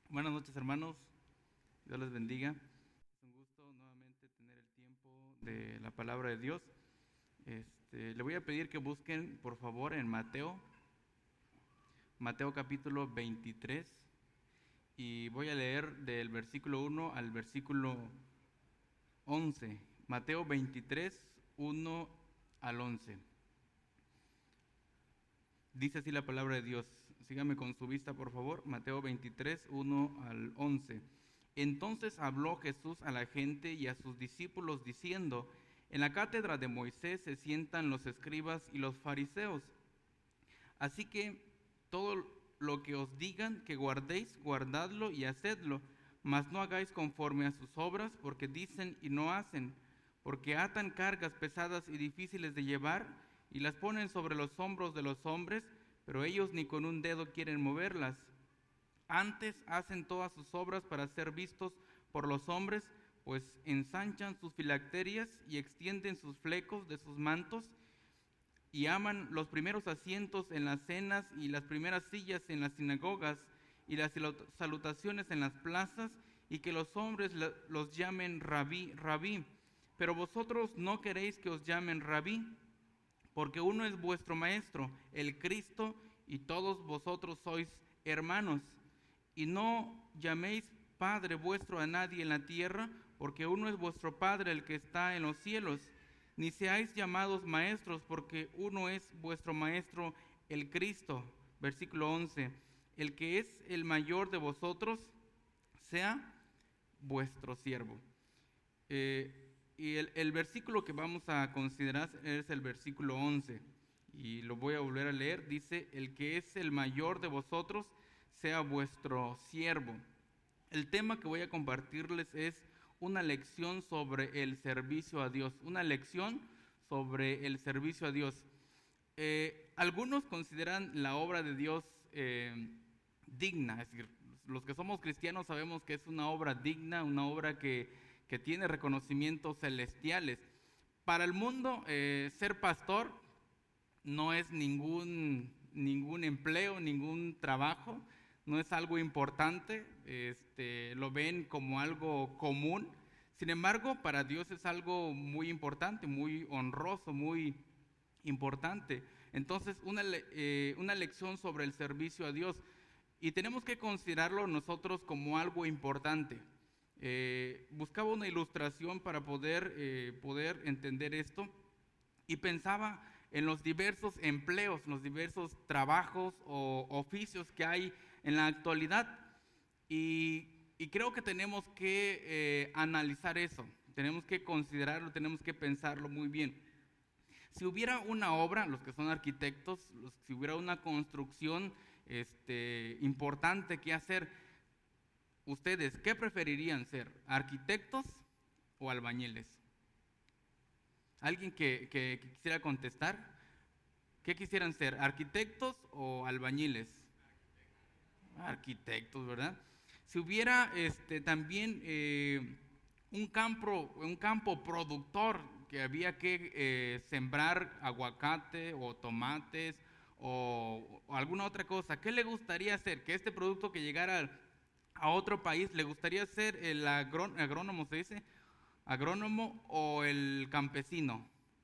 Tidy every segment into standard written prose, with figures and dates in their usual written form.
Buenas noches, hermanos. Dios les bendiga. Es un gusto nuevamente tener el tiempo de la palabra de Dios. Le voy a pedir que busquen, por favor, en Mateo capítulo 23, y voy a leer del versículo 1 al versículo 11. Mateo 23, 1 al 11. Dice así la palabra de Dios. Sígame con su vista, por favor. Mateo 23, 1 al 11. Entonces habló Jesús a la gente y a sus discípulos diciendo: en la cátedra de Moisés se sientan los escribas y los fariseos. Así que todo lo que os digan que guardéis, guardadlo y hacedlo, mas no hagáis conforme a sus obras, porque dicen y no hacen, porque atan cargas pesadas y difíciles de llevar y las ponen sobre los hombros de los hombres, pero ellos ni con un dedo quieren moverlas. Antes hacen todas sus obras para ser vistos por los hombres, pues ensanchan sus filacterias y extienden sus flecos de sus mantos, y aman los primeros asientos en las cenas y las primeras sillas en las sinagogas y las salutaciones en las plazas, y que los hombres los llamen rabí, rabí. Pero vosotros no queréis que os llamen rabí, porque uno es vuestro maestro, el Cristo, y todos vosotros sois hermanos. Y no llaméis Padre vuestro a nadie en la tierra, porque uno es vuestro Padre, el que está en los cielos. Ni seáis llamados maestros, porque uno es vuestro Maestro, el Cristo. Versículo 11. El que es el mayor de vosotros, sea vuestro siervo. Y el versículo que vamos a considerar es el versículo 11. Y lo voy a volver a leer. Dice: el que es el mayor de vosotros, sea vuestro siervo. El tema que voy a compartirles es una lección sobre el servicio a Dios. Una lección sobre el servicio a Dios. Algunos consideran la obra de Dios digna. Es decir, los que somos cristianos sabemos que es una obra digna, una obra que tiene reconocimientos celestiales. Para el mundo, ser pastor no es ningún empleo, ningún trabajo, no es algo importante, lo ven como algo común. Sin embargo, para Dios es algo muy importante, muy honroso, muy importante. Entonces, una lección sobre el servicio a Dios, y tenemos que considerarlo nosotros como algo importante. Buscaba una ilustración para poder entender esto, y pensaba en los diversos empleos, los diversos trabajos o oficios que hay en la actualidad, y creo que tenemos que analizar eso, tenemos que considerarlo, tenemos que pensarlo muy bien. Si hubiera una obra, los que son arquitectos, si hubiera una construcción importante que hacer, ¿ustedes qué preferirían ser? ¿Arquitectos o albañiles? ¿Alguien que quisiera contestar? ¿Qué quisieran ser? ¿Arquitectos o albañiles? Arquitectos, ¿verdad? Si hubiera también un campo productor, que había que sembrar aguacate o tomates o alguna otra cosa, ¿qué le gustaría hacer? Que este producto que llegara a otro país, ¿le gustaría ser el agrónomo, se dice? ¿Agrónomo o el campesino?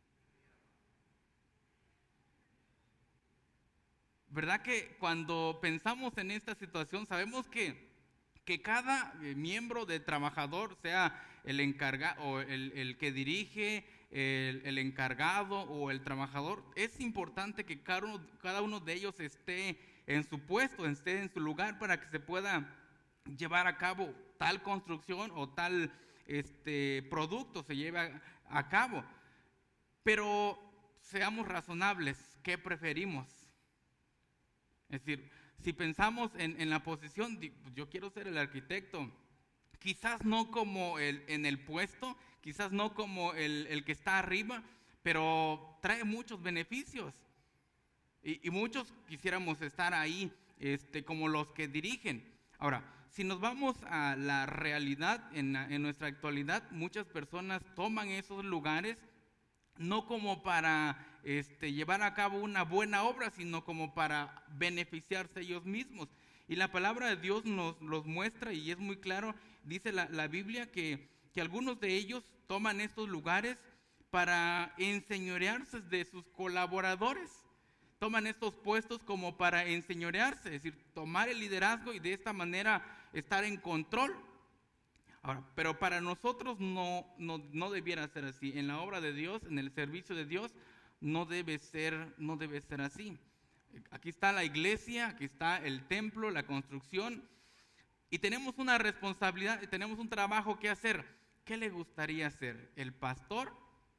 ¿Verdad que cuando pensamos en esta situación sabemos que cada miembro de trabajador, sea el encargado o el que dirige, el encargado o el trabajador, es importante que cada uno de ellos esté en su puesto, esté en su lugar, para que se pueda llevar a cabo tal construcción o tal producto se lleve a cabo? Pero seamos razonables, ¿qué preferimos? Es decir, si pensamos en la posición, yo quiero ser el arquitecto, quizás no como en el puesto, quizás no como el que está arriba, pero trae muchos beneficios. Y muchos quisiéramos estar ahí, como los que dirigen. Ahora, si nos vamos a la realidad, en nuestra actualidad, muchas personas toman esos lugares no como para llevar a cabo una buena obra, sino como para beneficiarse ellos mismos. Y la palabra de Dios nos los muestra y es muy claro. Dice la Biblia que algunos de ellos toman estos lugares para enseñorearse de sus colaboradores. Toman estos puestos como para enseñorearse, es decir, tomar el liderazgo y de esta manera estar en control. Ahora, pero para nosotros no debiera ser así. En la obra de Dios, en el servicio de Dios, no debe ser así. Aquí está la iglesia, aquí está el templo, la construcción, y tenemos una responsabilidad, tenemos un trabajo que hacer. ¿Qué le gustaría hacer? ¿El pastor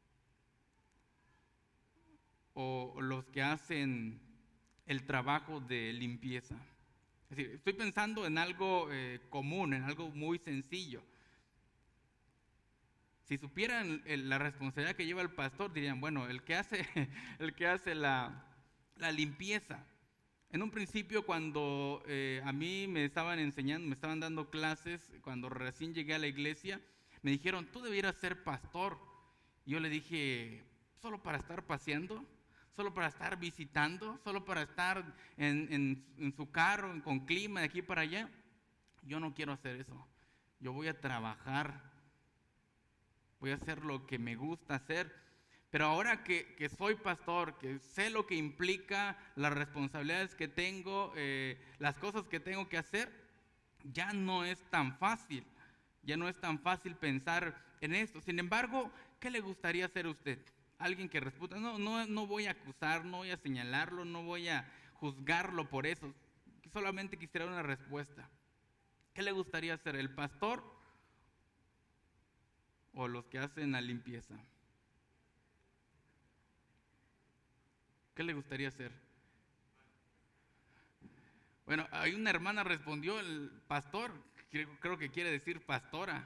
o los que hacen el trabajo de limpieza? Es decir, estoy pensando en algo común, en algo muy sencillo. Si supieran la responsabilidad que lleva el pastor, dirían, bueno, el que hace la limpieza. En un principio, cuando a mí me estaban enseñando, me estaban dando clases, cuando recién llegué a la iglesia, me dijeron, tú debieras ser pastor. Y yo le dije, ¿solo para estar paseando? ¿Solo para estar visitando? ¿Solo para estar en su carro, con clima, de aquí para allá? Yo no quiero hacer eso. Yo voy a trabajar. Voy a hacer lo que me gusta hacer. Pero ahora que soy pastor, que sé lo que implica, las responsabilidades que tengo, las cosas que tengo que hacer, ya no es tan fácil. Ya no es tan fácil pensar en esto. Sin embargo, ¿qué le gustaría hacer a usted? Alguien que responda, no voy a acusar, no voy a señalarlo, no voy a juzgarlo por eso. Solamente quisiera una respuesta. ¿Qué le gustaría hacer, el pastor o los que hacen la limpieza? ¿Qué le gustaría hacer? Bueno, hay una hermana respondió, el pastor, creo que quiere decir pastora.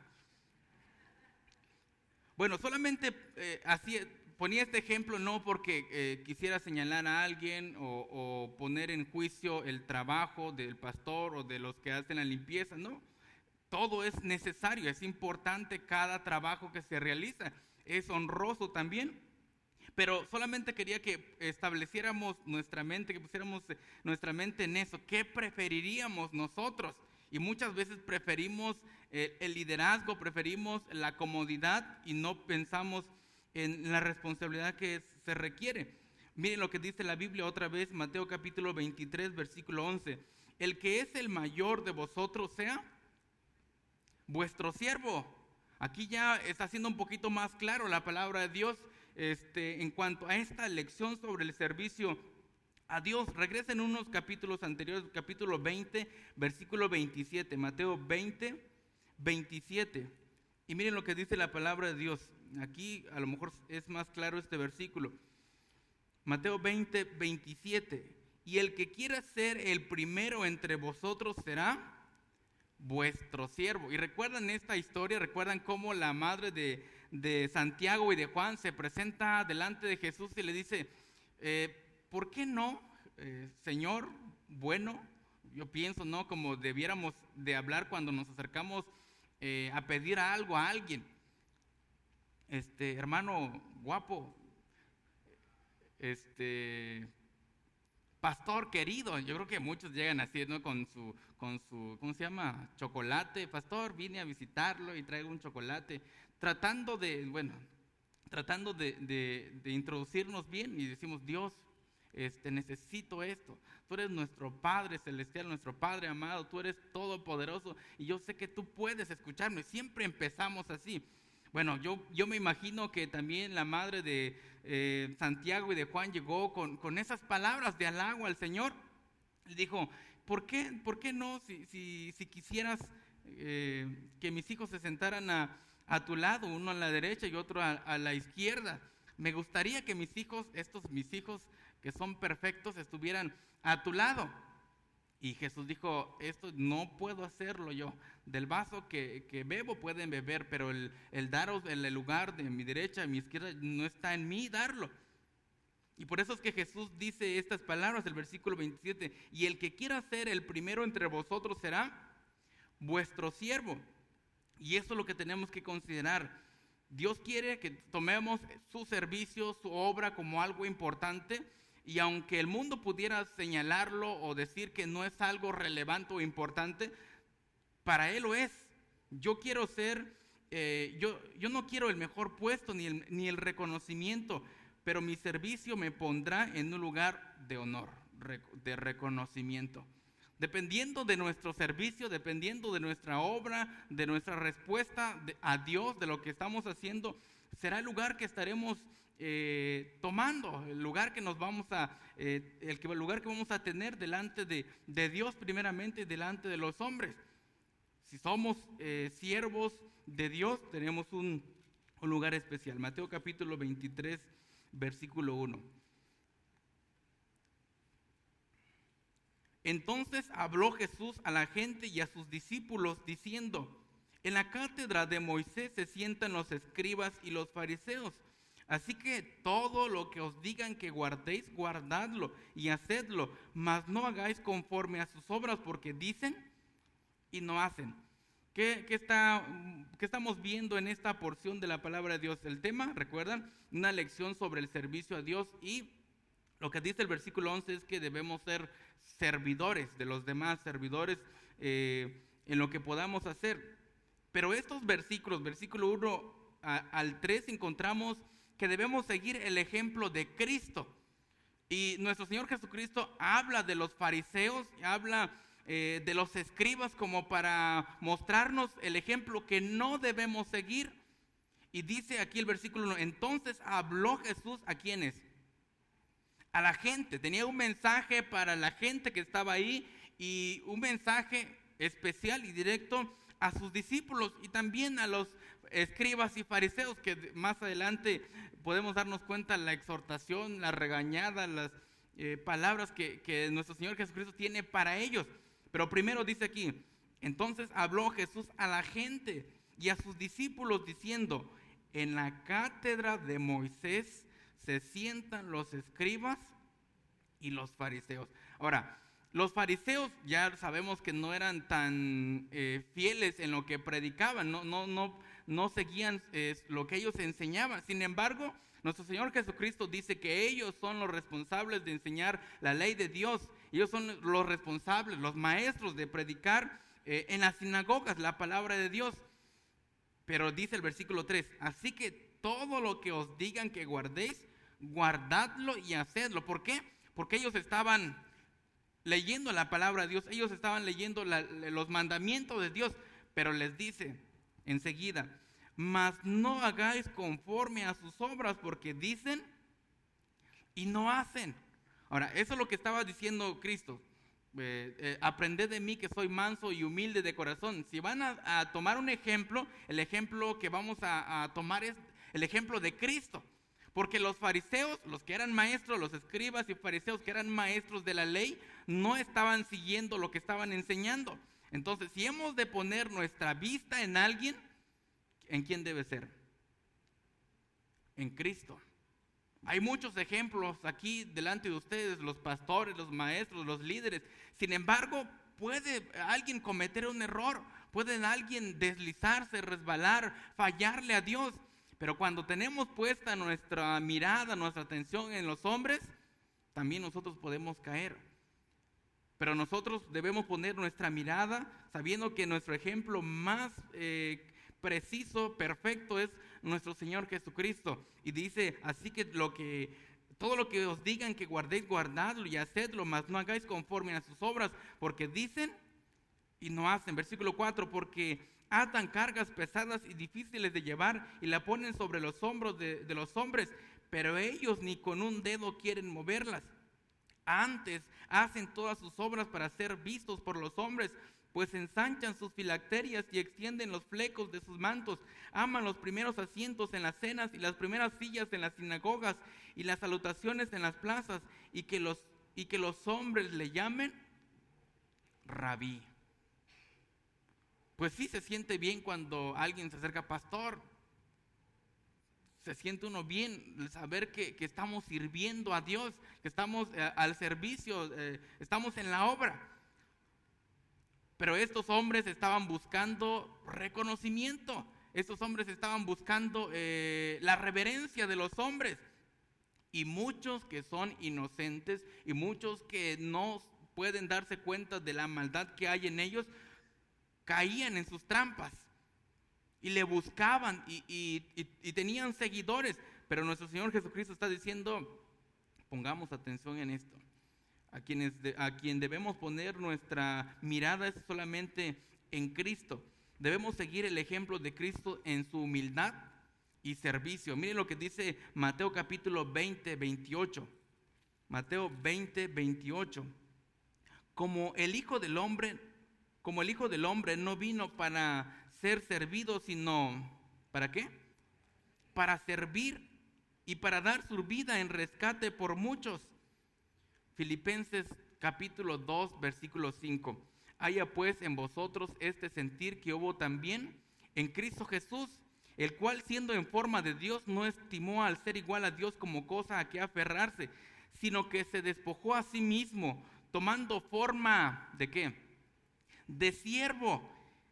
Bueno, solamente así ponía este ejemplo no porque quisiera señalar a alguien o poner en juicio el trabajo del pastor o de los que hacen la limpieza, no. Todo es necesario, es importante cada trabajo que se realiza, es honroso también. Pero solamente quería que estableciéramos nuestra mente, que pusiéramos nuestra mente en eso. ¿Qué preferiríamos nosotros? Y muchas veces preferimos el liderazgo, preferimos la comodidad y no pensamos en la responsabilidad que se requiere. Miren lo que dice la Biblia otra vez, Mateo capítulo 23, versículo 11. El que es el mayor de vosotros sea vuestro siervo. Aquí ya está siendo un poquito más claro la palabra de Dios. En cuanto a esta lección sobre el servicio a Dios, regresen unos capítulos anteriores, capítulo 20, versículo 27, Mateo 20, 27, y miren lo que dice la palabra de Dios. Aquí a lo mejor es más claro este versículo. Mateo 20, 27, y el que quiera ser el primero entre vosotros será vuestro siervo. Y recuerdan esta historia, recuerdan cómo la madre de Santiago y de Juan se presenta delante de Jesús y le dice, ¿por qué no, Señor? Bueno, yo pienso, ¿no? Como debiéramos de hablar cuando nos acercamos a pedir algo a alguien. Hermano guapo, pastor querido. Yo creo que muchos llegan así, ¿no? Con su, ¿cómo se llama? Chocolate. Pastor, vine a visitarlo y traigo un chocolate. Tratando de introducirnos bien, y decimos, Dios, necesito esto. Tú eres nuestro Padre celestial, nuestro Padre amado, tú eres todopoderoso y yo sé que tú puedes escucharme. Siempre empezamos así. Bueno, yo me imagino que también la madre de Santiago y de Juan llegó con esas palabras de halago al Señor. Le dijo, ¿por qué no? Si quisieras que mis hijos se sentaran a tu lado, uno a la derecha y otro a la izquierda. Me gustaría que mis hijos que son perfectos, estuvieran a tu lado. Y Jesús dijo, esto no puedo hacerlo yo. Del vaso que bebo pueden beber, pero el daros el lugar de mi derecha y mi izquierda no está en mí darlo. Y por eso es que Jesús dice estas palabras, el versículo 27, y el que quiera ser el primero entre vosotros será vuestro siervo. Y eso es lo que tenemos que considerar. Dios quiere que tomemos su servicio, su obra como algo importante. y aunque el mundo pudiera señalarlo o decir que no es algo relevante o importante, para Él lo es. Yo quiero ser, yo no quiero el mejor puesto ni el reconocimiento, pero mi servicio me pondrá en un lugar de honor, de reconocimiento. Dependiendo de nuestro servicio, dependiendo de nuestra obra, de nuestra respuesta a Dios, de lo que estamos haciendo, será el lugar que estaremos tomando, el lugar que nos vamos a, el lugar que vamos a tener delante de Dios primeramente y delante de los hombres. Si somos siervos de Dios, tenemos un lugar especial. Mateo capítulo 23, versículo 1. Entonces habló Jesús a la gente y a sus discípulos diciendo: en la cátedra de Moisés se sientan los escribas y los fariseos. Así que todo lo que os digan que guardéis, guardadlo y hacedlo, mas no hagáis conforme a sus obras, porque dicen y no hacen. ¿Qué estamos viendo en esta porción de la palabra de Dios? El tema, ¿recuerdan? Una lección sobre el servicio a Dios, y lo que dice el versículo 11 es que debemos ser servidores de los demás, servidores en lo que podamos hacer. Pero estos versículos, versículo 1 al 3, encontramos que debemos seguir el ejemplo de Cristo. Y nuestro Señor Jesucristo habla de los fariseos, habla de los escribas como para mostrarnos el ejemplo que no debemos seguir. Y dice aquí el versículo 1, entonces habló Jesús ¿a quiénes? A la gente. Tenía un mensaje para la gente que estaba ahí, y un mensaje especial y directo a sus discípulos y también a los escribas y fariseos, que más adelante podemos darnos cuenta la exhortación, la regañada, las palabras que nuestro Señor Jesucristo tiene para ellos. Pero primero dice aquí, entonces habló Jesús a la gente y a sus discípulos diciendo: en la cátedra de Moisés se sientan los escribas y los fariseos. Ahora, los fariseos ya sabemos que no eran tan fieles en lo que predicaban, no seguían lo que ellos enseñaban. Sin embargo, nuestro Señor Jesucristo dice que ellos son los responsables de enseñar la ley de Dios. Ellos son los responsables, los maestros de predicar en las sinagogas la palabra de Dios. Pero dice el versículo 3, así que todo lo que os digan que guardéis, guardadlo y hacedlo. ¿Por qué? Porque ellos estaban leyendo la palabra de Dios, ellos estaban leyendo los mandamientos de Dios, pero les dice enseguida: mas no hagáis conforme a sus obras, porque dicen y no hacen. Ahora, eso es lo que estaba diciendo Cristo. Aprended de mí que soy manso y humilde de corazón. Si van a tomar un ejemplo, el ejemplo que vamos a tomar es el ejemplo de Cristo. Porque los fariseos, los que eran maestros, los escribas y fariseos que eran maestros de la ley, no estaban siguiendo lo que estaban enseñando. Entonces, si hemos de poner nuestra vista en alguien, ¿en quién debe ser? En Cristo. Hay muchos ejemplos aquí delante de ustedes, los pastores, los maestros, los líderes. Sin embargo, puede alguien cometer un error, puede alguien deslizarse, resbalar, fallarle a Dios. Pero cuando tenemos puesta nuestra mirada, nuestra atención en los hombres, también nosotros podemos caer. Pero nosotros debemos poner nuestra mirada sabiendo que nuestro ejemplo más preciso, perfecto, es nuestro Señor Jesucristo. Y dice, así que todo lo que os digan que guardéis, guardadlo y hacedlo, mas no hagáis conforme a sus obras, porque dicen y no hacen. Versículo 4, porque atan cargas pesadas y difíciles de llevar y la ponen sobre los hombros de los hombres, pero ellos ni con un dedo quieren moverlas. Antes hacen todas sus obras para ser vistos por los hombres, pues ensanchan sus filacterias y extienden los flecos de sus mantos. Aman los primeros asientos en las cenas y las primeras sillas en las sinagogas y las salutaciones en las plazas, y que los hombres le llamen rabí. Pues sí, se siente bien cuando alguien se acerca: pastor. Se siente uno bien saber que estamos sirviendo a Dios, que estamos al servicio, estamos en la obra. Pero estos hombres estaban buscando reconocimiento. Estos hombres estaban buscando la reverencia de los hombres. Y muchos que son inocentes y muchos que no pueden darse cuenta de la maldad que hay en ellos, caían en sus trampas y le buscaban y tenían seguidores. Pero nuestro Señor Jesucristo está diciendo, pongamos atención en esto. A quien debemos poner nuestra mirada es solamente en Cristo. Debemos seguir el ejemplo de Cristo en su humildad y servicio. Miren lo que dice Mateo capítulo 20, 28. Mateo 20, 28. Como el Hijo del Hombre no vino para ser servido, sino ¿para qué? Para servir y para dar su vida en rescate por muchos. Filipenses capítulo 2, versículo 5. Haya pues en vosotros este sentir que hubo también en Cristo Jesús, el cual siendo en forma de Dios no estimó al ser igual a Dios como cosa a que aferrarse, sino que se despojó a sí mismo, tomando forma ¿de qué? De siervo,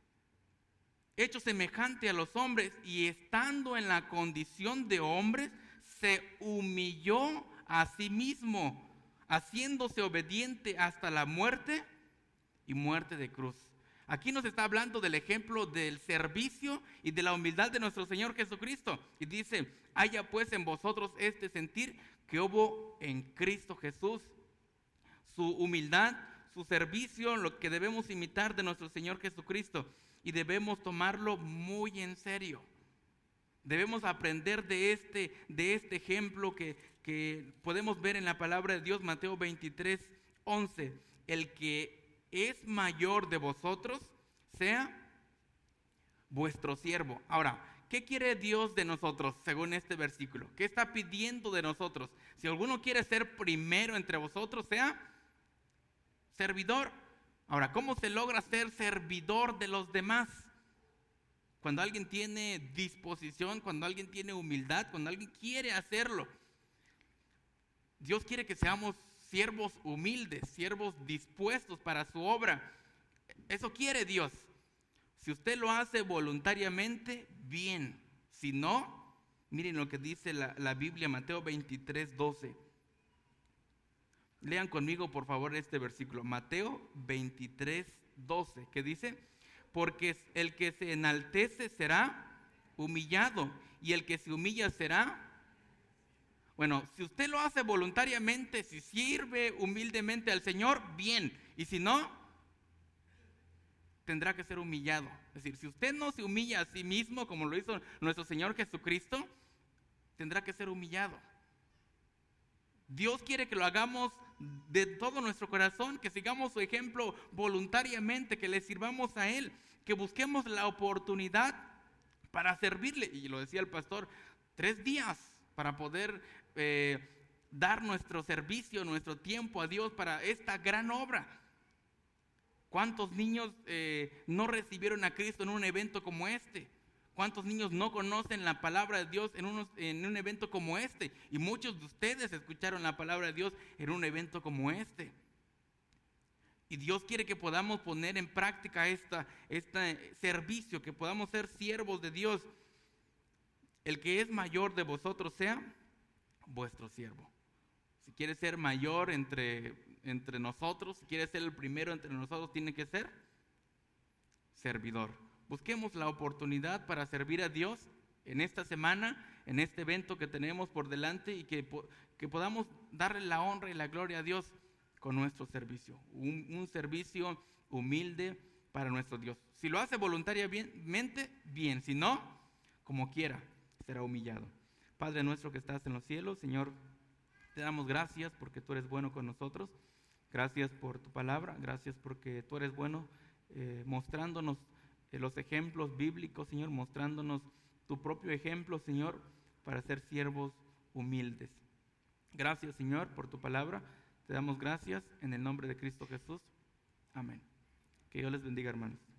hecho semejante a los hombres, y estando en la condición de hombres, se humilló a sí mismo, haciéndose obediente hasta la muerte y muerte de cruz. Aquí nos está hablando del ejemplo del servicio y de la humildad de nuestro Señor Jesucristo. Y dice, haya pues en vosotros este sentir que hubo en Cristo Jesús. Su humildad, su servicio, lo que debemos imitar de nuestro Señor Jesucristo. Y debemos tomarlo muy en serio. Debemos aprender de este ejemplo que podemos ver en la palabra de Dios, Mateo 23, 11. El que es mayor de vosotros, sea vuestro siervo. Ahora, ¿qué quiere Dios de nosotros según este versículo? ¿Qué está pidiendo de nosotros? Si alguno quiere ser primero entre vosotros, sea servidor. Ahora, ¿cómo se logra ser servidor de los demás? Cuando alguien tiene disposición, cuando alguien tiene humildad, cuando alguien quiere hacerlo. Dios quiere que seamos siervos humildes, siervos dispuestos para su obra. Eso quiere Dios. Si usted lo hace voluntariamente, bien. Si no, miren lo que dice la Biblia, Mateo 23, 12. Lean conmigo, por favor, este versículo. Mateo 23, 12, que dice, porque el que se enaltece será humillado, y el que se humilla será. Bueno, si usted lo hace voluntariamente, si sirve humildemente al Señor, bien. Y si no, tendrá que ser humillado. Es decir, si usted no se humilla a sí mismo, como lo hizo nuestro Señor Jesucristo, tendrá que ser humillado. Dios quiere que lo hagamos de todo nuestro corazón, que sigamos su ejemplo voluntariamente, que le sirvamos a Él, que busquemos la oportunidad para servirle. Y lo decía el pastor, 3 días para poder dar nuestro servicio, nuestro tiempo a Dios para esta gran obra. ¿Cuántos niños no recibieron a Cristo en un evento como este? ¿Cuántos niños no conocen la palabra de Dios en un evento como este? Y muchos de ustedes escucharon la palabra de Dios en un evento como este. Y Dios quiere que podamos poner en práctica este servicio, que podamos ser siervos de Dios. El que es mayor de vosotros sea vuestro siervo. Si quiere ser mayor entre nosotros, si quiere ser el primero entre nosotros, tiene que ser servidor. Busquemos la oportunidad para servir a Dios en esta semana, en este evento que tenemos por delante, y que podamos darle la honra y la gloria a Dios con nuestro servicio. Un servicio humilde para nuestro Dios. Si lo hace voluntariamente, bien. Si no, como quiera, será humillado. Padre nuestro que estás en los cielos, Señor, te damos gracias porque tú eres bueno con nosotros. Gracias por tu palabra. Gracias porque tú eres bueno mostrándonos los ejemplos bíblicos, Señor, mostrándonos tu propio ejemplo, Señor, para ser siervos humildes. Gracias, Señor, por tu palabra. Te damos gracias en el nombre de Cristo Jesús. Amén. Que Dios les bendiga, hermanos.